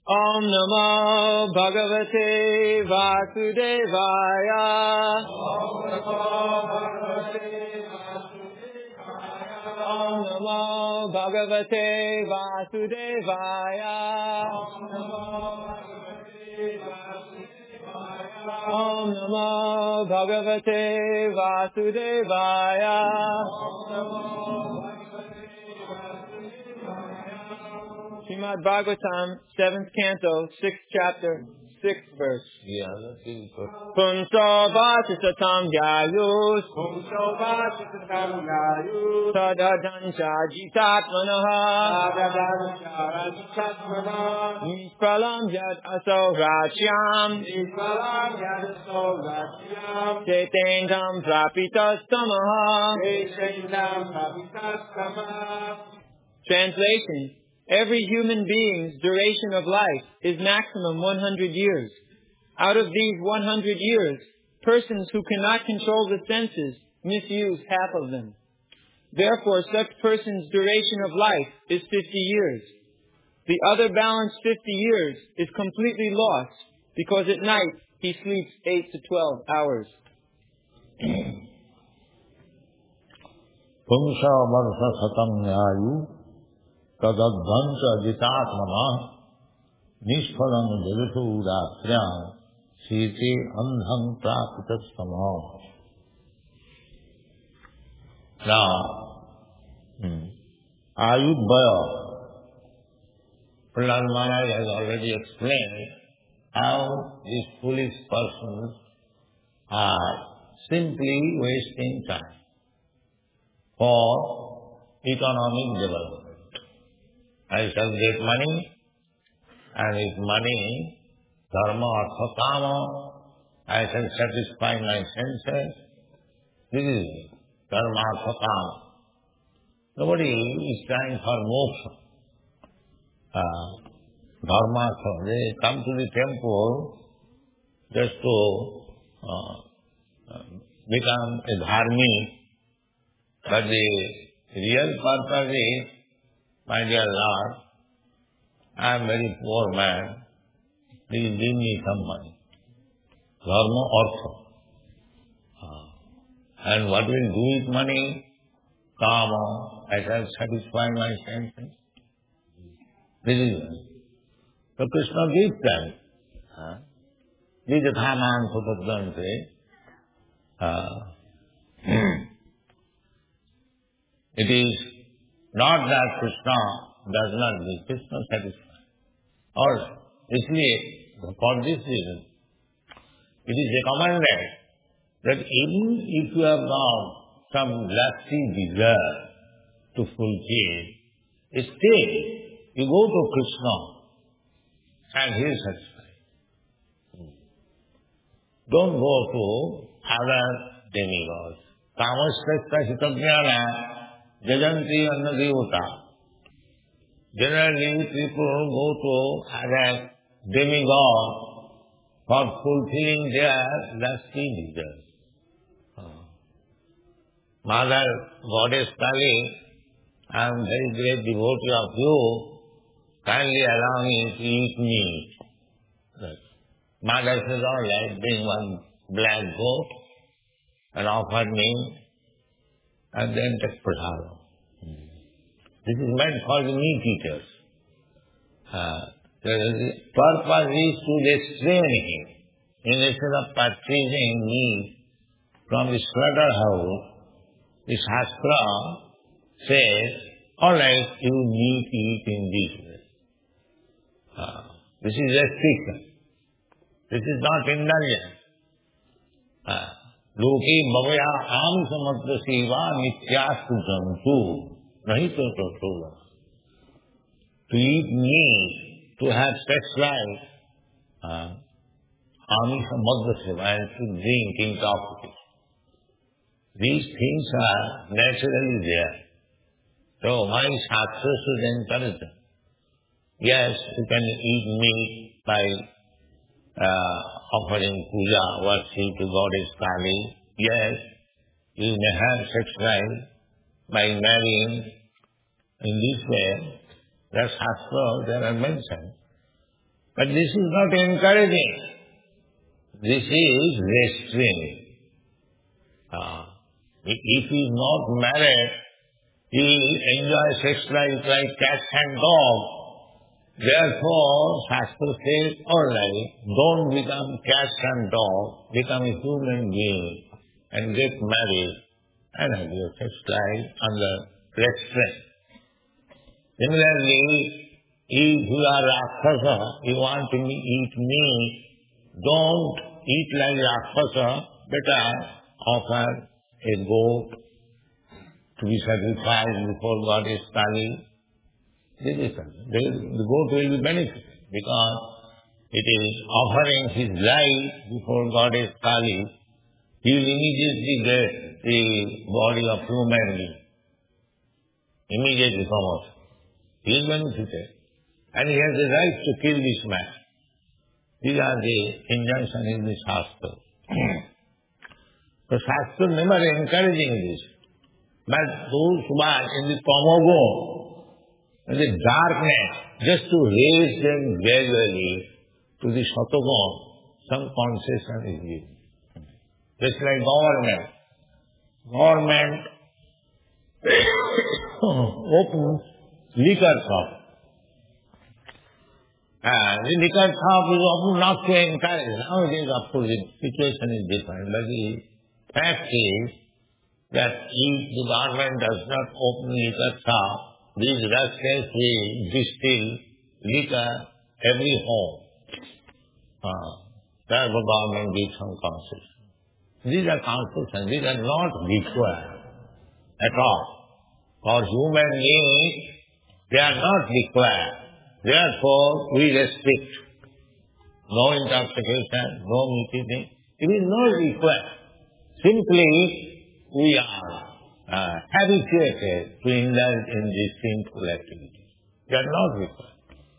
Om Namo Bhagavate Vasudevaya. Om Namo Bhagavate Vasudevaya. Om Namo Bhagavate Vasudevaya. Srimad Bhagavatam, 7th canto, 6th chapter, 6th verse. Punso Vasisatam Yayus Tadadancha Jitatmanaha Nispralam Yad Aso Rachyam Chetendam Prapitas Tamaha. Translation. Every human being's duration of life is maximum 100 years. Out of these 100 years, persons who cannot control the senses misuse half of them. Therefore, such person's duration of life is 50 years. The other balanced 50 years is completely lost because at night he sleeps 8 to 12 hours. Tadadvancha jitatmana nishphalam jadasurasyam siti andham prapitastamah. Now, Ayudhvaya, Prahlad Maharaj has already explained how these foolish persons are simply wasting time for economic development. I shall get money, and with money, dharma, artha, kama, I shall satisfy my senses. This is dharma, artha, kama. Nobody is trying for moksha. Dharma, artha, they come to the temple just to become a dharmi, but the real purpose is, my dear Lord, I am a very poor man. Please give me some money. Dharma, artha. And what will do with money? Kama. I shall satisfy my senses. This is it. So Krishna gives them. Vijathaman Supadante. It is not that Krishna does not give, Krishna satisfies. Or, for this reason, it is recommended that even if you have got some lusty desire to fulfill, still you go to Krishna and he is satisfied. Don't go to other demigods. Kamashrestha hitabhyana jajanti annadevata. Generally, people go to other demigods for fulfilling their lusty desires. Mother Goddess Kali, I am very great devotee of you. Kindly allow me to eat meat. Mother says, all right, bring one black goat and offer me, and then take prasadam. This is meant for the meat eaters. The purpose is to restrain him. Instead of purchasing meat from the slaughterhouse, the Shastra says, all right, you need to eat in this way. This is restriction. This is not indulgence. Loki bhavaya am samadra seva nityastu jantu nahi to tola. To eat meat, to have sex life, am samadra seva, and to drink intoxication. These things are naturally there. So why Shastra should encourage them? Yes, you can eat meat by offering puja, worship to Goddess Kali. Yes, you may have sex life by marrying. In this way, the Shastra there are mentioned. But this is not encouraging. This is restraining. If he is not married, he will enjoy sex life like cat and dog. Therefore, Shastra says, alright, don't become cat and dog, become a human being and get married and have your sex life under restraint. Similarly, if you are Rakshasa, you want to eat meat, don't eat like Rakshasa, better offer a goat to be sacrificed before Goddess Kali. The goat will be benefited because it is offering his life before Goddess Kali. He will immediately get the body of human being. Immediately come out. He is benefited. And he has the right to kill this man. These are the injunctions in the Shastra. The Shastra never encouraging this. But those who are in the tamogun, in the darkness, just to raise them gradually to the satagun, some concession is given. Just like government. Government opens liquor shop. The liquor shop is often not to encourage. Nowadays, of course, the situation is different. But the fact is that if the government does not open liquor shop, these rascals will distill liquor every home. Therefore, government gives some concession. These are concessions. These are not required at all. For human beings, they are not required. Therefore, we restrict. No intoxication, no meat eating. It is not required. Simply, we are habituated to indulge in these sinful activities. They are not required.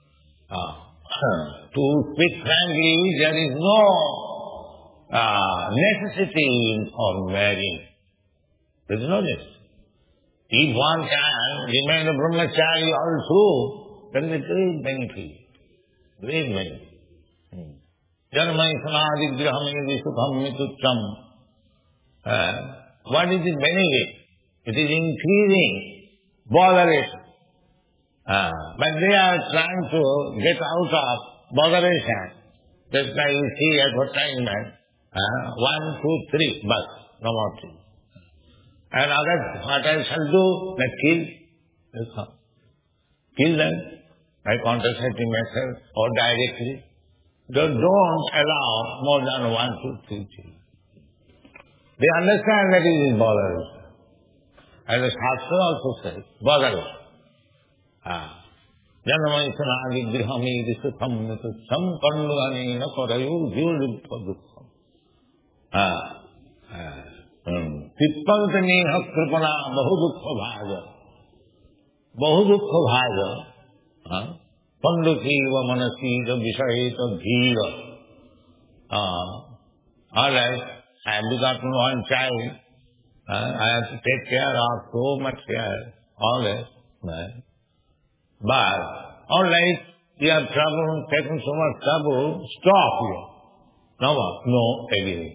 To speak frankly, there is no necessity for marrying. There is no necessity. If one can remain a brahmachari all through, there is a great benefit. Great benefit. Janmai sanadi grihamini sukham mitucham. What is the benefit? It is increasing botheration. But they are trying to get out of botheration. Just like you see advertisement, 1, 2, 3, but no more 3. And others, what I shall do, like kill. Kill them by contraceptive method or directly. Don't allow more than 1, 2, 3 children. They understand that it is botheration. As the Shastra also says, botheration. Janamai sanadi grihami disukham nitucham karnugani na karayu jivudukha dukham. Tippantani hakripana bahudukha bhaja. Bahudukha bhaja. Pandukiva manasita vishayita dhira. Alright, I have begotten one child. I have to take care of so much care. All that. But, alright, you have trouble, taken so much trouble, stop here. Now what? No, again.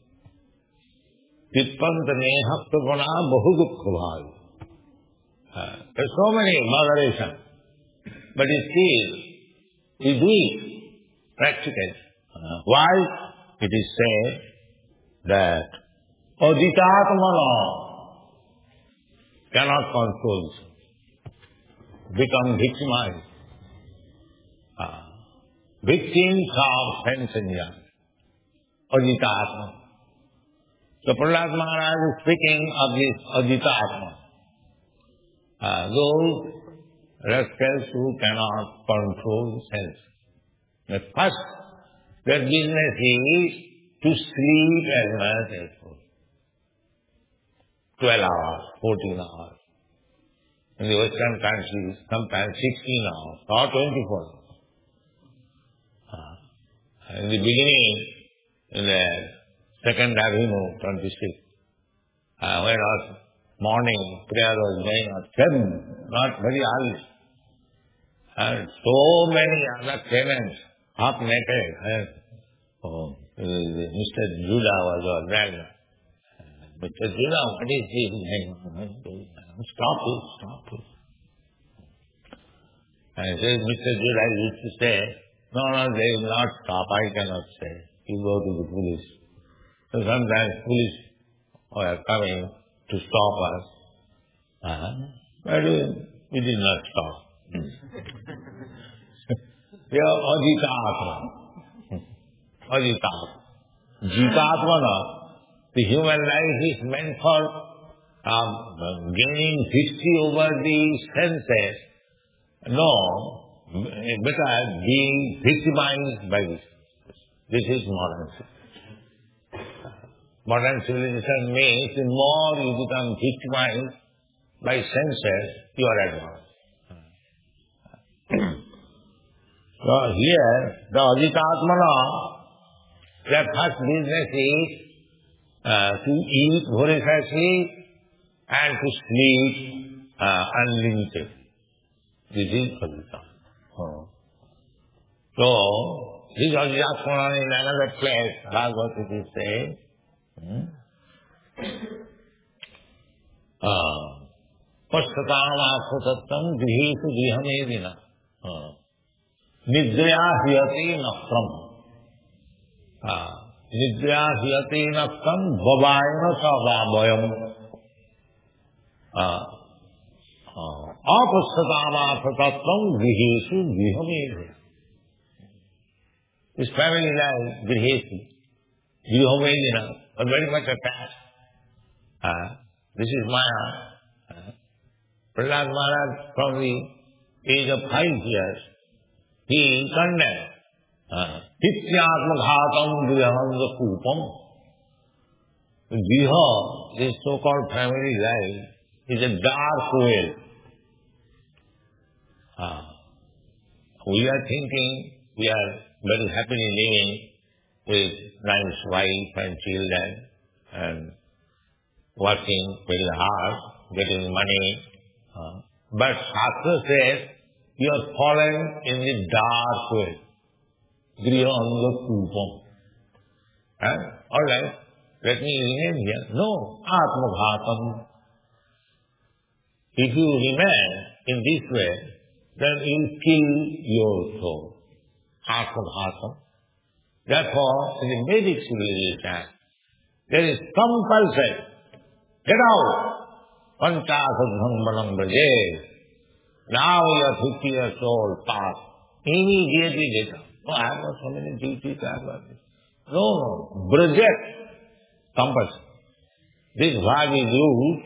Tippantane haktapana bahudukha bhaja. There's so many moderation. But still, we do it practically. Why? It is said that aditatmana cannot control, become victimized. Victims of sense enjoyment. Aditatma. So Prahlad Maharaj is speaking of this aditatma. Those rascals who cannot control sense. But first, their business is to sleep as much as possible. 12 hours, 14 hours. In the Western countries, sometimes 16 hours or 24 hours. In the beginning, in the second Avenue, 26, when our morning prayer was going on, not very early. And so many other tenants half naked. Mr. Judah was our driver. Mr. Judah, what is this? Stop it. And Mr. Judah used to say, no, they will not stop, I cannot say. You go to the police. So sometimes police were coming to stop us. But we did not stop. We are Adhitatma. Jitatmana. The human life is meant for gaining victory over the senses. No, better being victimized by this. This is modern civilization. Modern civilization means the more you become victimized by senses, you are advanced. So here, the Adhitatmana, their first business is to eat voraciously and to sleep unlimited. This is Adhitatmana. So, this Adhitatmana in another place, Bhagavad Gita says, Pastatam Vihesu Vihamedina Nidrya Hyate Nakram Nidrya Hyate Nakram Vavayana Savabhayam Apastatam Apatattam Vihesu Vihamedina. His family life, Vihesu Vihamedina, are very much attached. This is Maya. Prahlad Maharaj, from the age of 5 years, he condemned Tityatmaghatam Grihamanda Kupam. Griha, this so-called family life, is a dark well. We are thinking we are very happily living with nice wife and children and working very hard, getting money. But Shastra says, you are fallen in the dark way. Grihanga Kupam. Alright, let me remain here. No, Atmaghatam. If you remain in this way, then you will kill your soul. Atmaghatam. Therefore, in the Vedic civilization, there is compulsion. Get out! Panchasadhanam Braje. Now you are 50 years old, past. Immediately get out. No, I have got so many duties, I have got this. No. Braje. Compulsion. This bhag is used,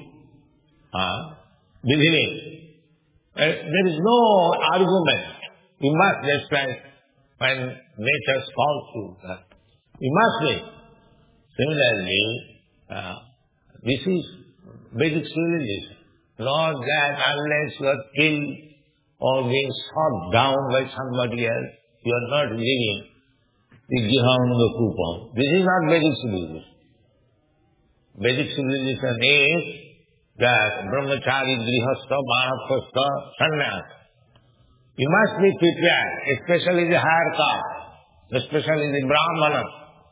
beginning. There is no argument. You must, just like when nature calls you, you must be. Similarly, this is Vedic civilization. Not that unless you are killed or being shot down by somebody else, you are not living the Grihanga Kupam. This is not Vedic civilization. Vedic civilization is that Brahmachari, Grihastha, Manapastha, Sannyas. You must be prepared, especially the higher caste, especially the Brahmanas.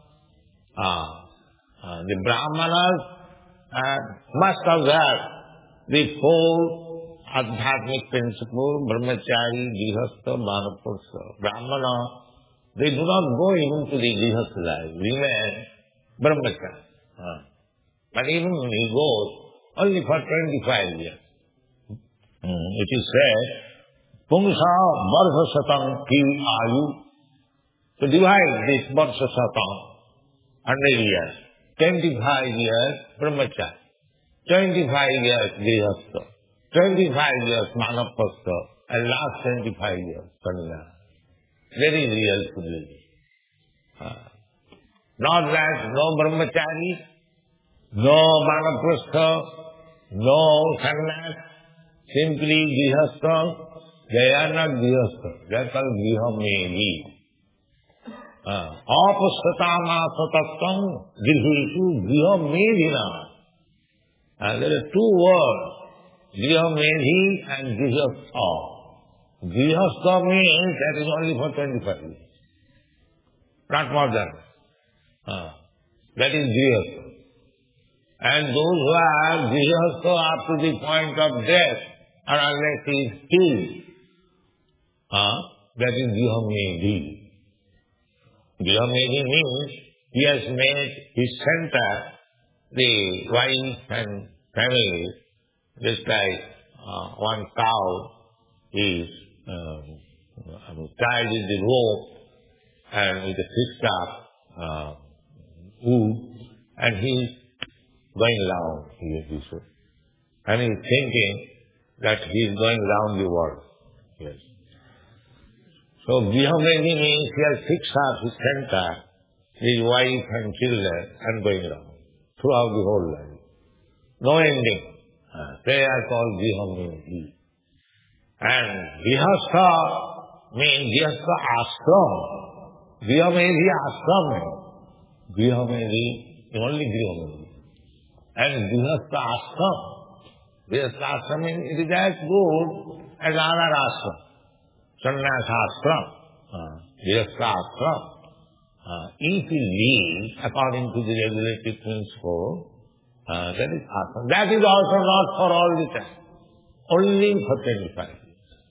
The Brahmanas must observe the 4 adhyatmic principles, Brahmachari, Grihastha, Manapastha. Brahmana, they do not go even to the Grihastha life, remain Brahmachari. But even he goes only for 25 years. It is said, Pungsa Varsha Satam Ki Ayu. So divide this Varsha Satam, 100 years. 25 years Brahmachari, 25 years Grihastha, 25 years Manapastha, and last 25 years Sannyas. Very real civilization. Not that no Brahmachari, no Manapastha, no Sannyas, simply Grihastha. They are not Grihastha, they are called Grihamedi. Apastatama satattam Grihesu Grihamedina. There are 2 words, Grihamedi and Grihastha. Grihastha means that is only for 25 years. not more than that is grihastha. And those who are grihastha up to the point of death, or unless he is killed, that is grihamedi. Grihamedi means he has made his center the wife and family, just like one cow is tied with the rope and with a fixed up wood, and he is going round here this way. And he is thinking that he is going round the world. Yes. So grihamedi means he has fixed up his center, his wife and children, and going round throughout the whole life. No ending. They are called grihamedi. And grihastha means grihastha ashram. Grihamedi ashram. Grihamedi, only grihamedi. And grihastha ashram. Grihastha ashram means it is as good as other ashram. Sannyasa ashram. Grihastha ashram. If you live according to the regulated principle, that is ashram. That is also not for all the time. Only for 25 years.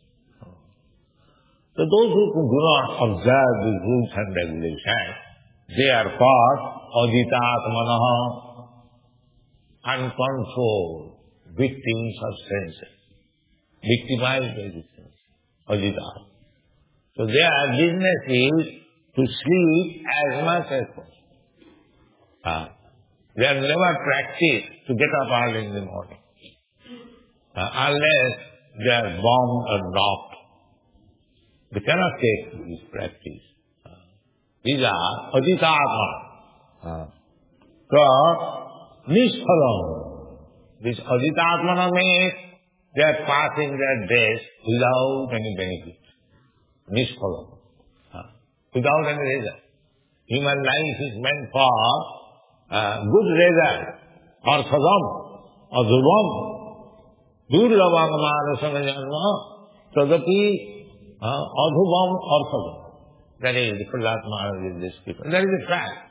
So those who do not observe the rules and regulations, they are called ajitatmanaha, uncontrolled, victims of senses, victimized by the senses, ajitat. So their business is to sleep as much as possible. They are never practiced to get up early in the morning, unless they are bombed or knocked. They cannot take this practice. These are ajitatmana. So, nishphalam. This ajitatmana means they are passing their days without any benefit. Nishphalam. Without any result. Human life is meant for good result. Arthadam, adhuvam, durlabam manasana janma, tadapi adhuvam arthadam. That is the Prahlad Maharaj is describing. That is a fact.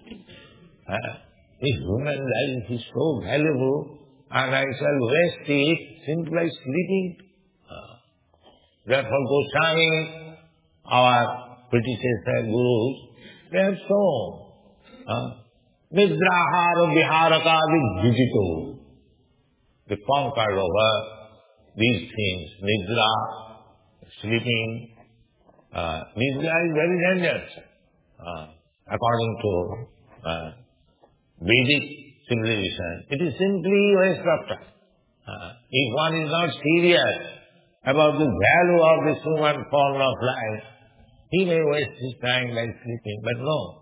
This human life is so valuable, and I shall waste it simply by sleeping. Therefore Goswami, our predecessor gurus, they have shown Nidrahara viharaka vijjito. They conquered over these things. Nidra, sleeping. Nidra is very dangerous. According to Vedic civilization, it is simply waste of time. If one is not serious about the value of this human form of life, he may waste his time by sleeping. But no.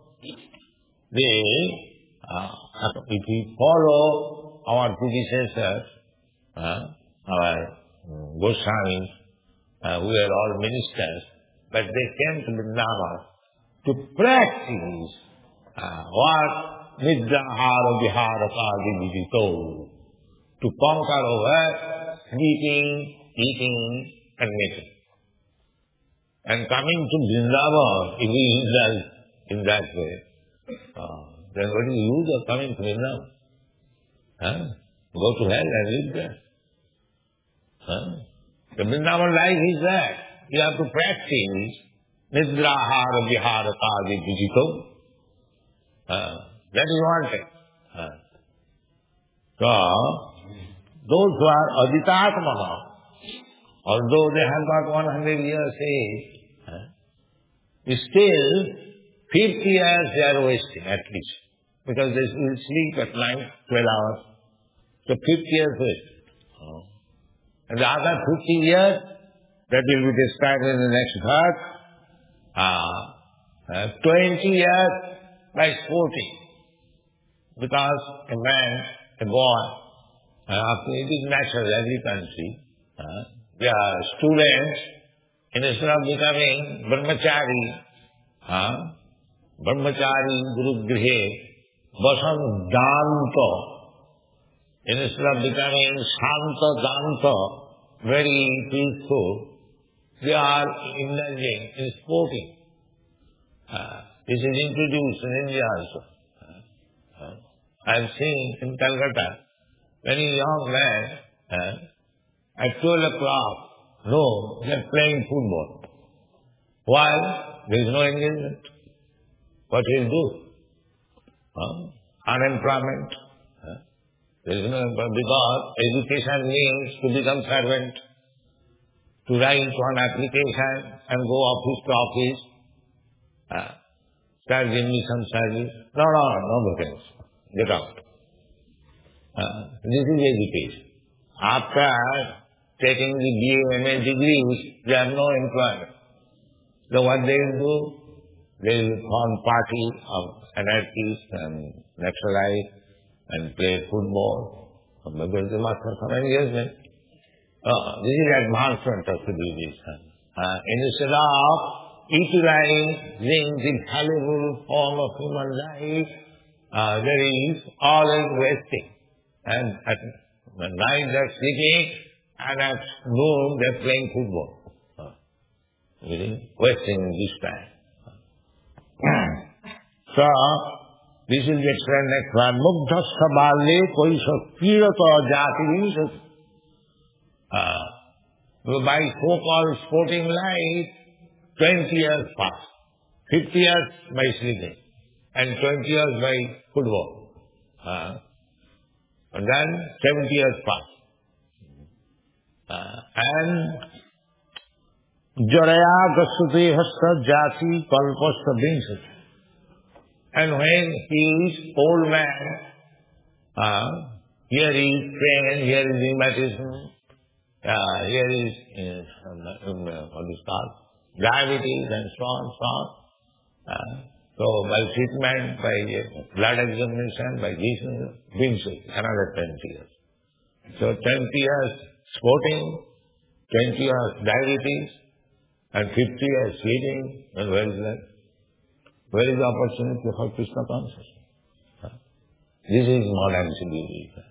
If we follow our predecessors, our Goswamis, who were all ministers, but they came to Vrindavan to practice what Nidrahara Viharaka Vijito, to conquer over sleeping, eating, and making. And coming to Vrindavan, if we indulge in that way, then what is the use of coming to Vrindavan? Go to hell and live there. The Vrindavan life is that. You have to practice Nidrahara Viharaka Vijito. That is wanted. So, those who are ajitatmana, although they have got 100 years age, still 50 years they are wasting at least. Because they will sleep at night 12 hours. So 50 years waste. And the other 50 years, that will be described in the next verse, 20 years by sporting. Because a man, a boy, it is natural in every country, they are students, instead of becoming brahmachari, guru grihe, vasan danta, instead of becoming shanta danta, very peaceful, they are indulging in sporting. This is introduced in India also. I have seen in Calcutta, many young men, at 12 o'clock, no, they are playing football. Why? There is no engagement. What will do? Unemployment. There is no employment because education means to become servant, to write one application and go office to office, start giving me some service. No vacancy. Get out. This is education. After taking the BA, MA degrees, they have no employment. So what they will do? They will form party of anarchists and nationalites and play football. Because they must have some engagement. This is advancement of civilization. Instead of utilizing the valuable form of human life, there is always wasting. And at night they are sleeping, and at noon they are playing football. Wasting this time. So, this will be explained next one. Mugdha sabalye koi sakirata jati. By so-called sporting life, 20 years pass. 50 years by sleeping. And 20 years by football. And then 70 years pass. And Jaraya gasute hasta jati kalpasta vinsati. And when he is old man, here is pain, here is rheumatism, here is what is called diabetes and so on. So by treatment, by blood examination, by this, another 20 years. So 20 years sporting, 20 years diabetes, and 50 years sleeping, and where is that? Where is the opportunity for Krishna consciousness? This is modern civilization.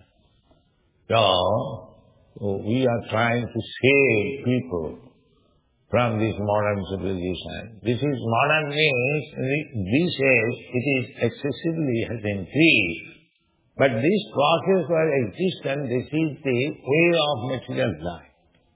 So, we are trying to save people from this modern civilization. This is modern means, these days it is excessively has increased. But this process was existent, this is the way of material life.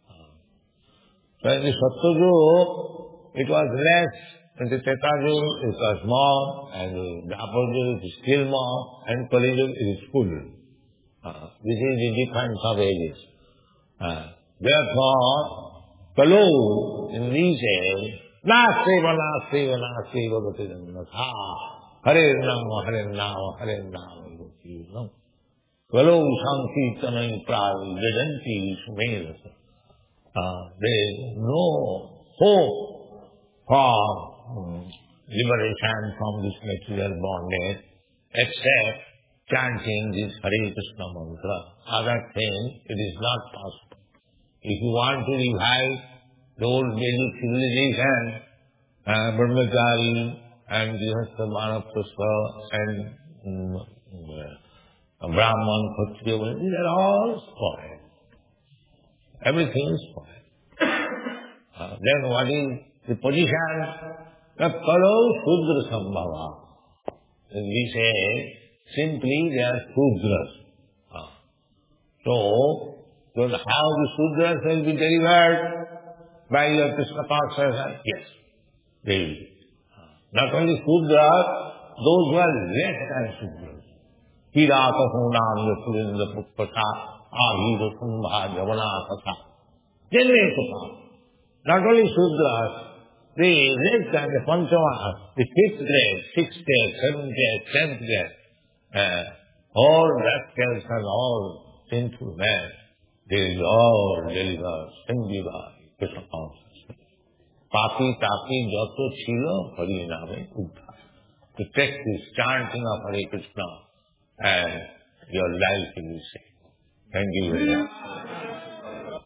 So in the Sattva-yuga, it was less. In the Treta-yuga, it was more. And the Dwapar-yuga, it is still more. And Kali-yuga, it is full. This is the difference of ages. Therefore, Kalu, in these days, Nāseva, bhakti janatha, Hare Nama, you know. Kalu sankirtanai pravi, vedanti sumedasa. There is no hope for liberation from this material bondage except chanting this Hare Krishna mantra. Other thing, it is not possible. If you want to revive the old Vedic civilization, Brahmachari and Grihastha Vanaprastha and Brahman, Kshatriya, these are all spoiled. Everything is spoiled. Then what is the position? Kalo Shudra Sambhava. We say, simply they are Shudras. So how the Shudras will be delivered by your Krishna consciousness? Yes, they will. Not only Shudras, those who are less than Shudras. Hirata Hunam Yasurindra Putpata Ahira Kumbha Javana Kata. Generation. Not only Shudras, the less than the Panchama, the 5th grade, 6th grade, 7th grade, 10th grade, all rascals and all sinful men, they will all deliver simply by Krishna consciousness. Papi tapi jato chilo Hari Name Uddha. To take this chanting of Hare Krishna and your life will be saved. Thank you very much.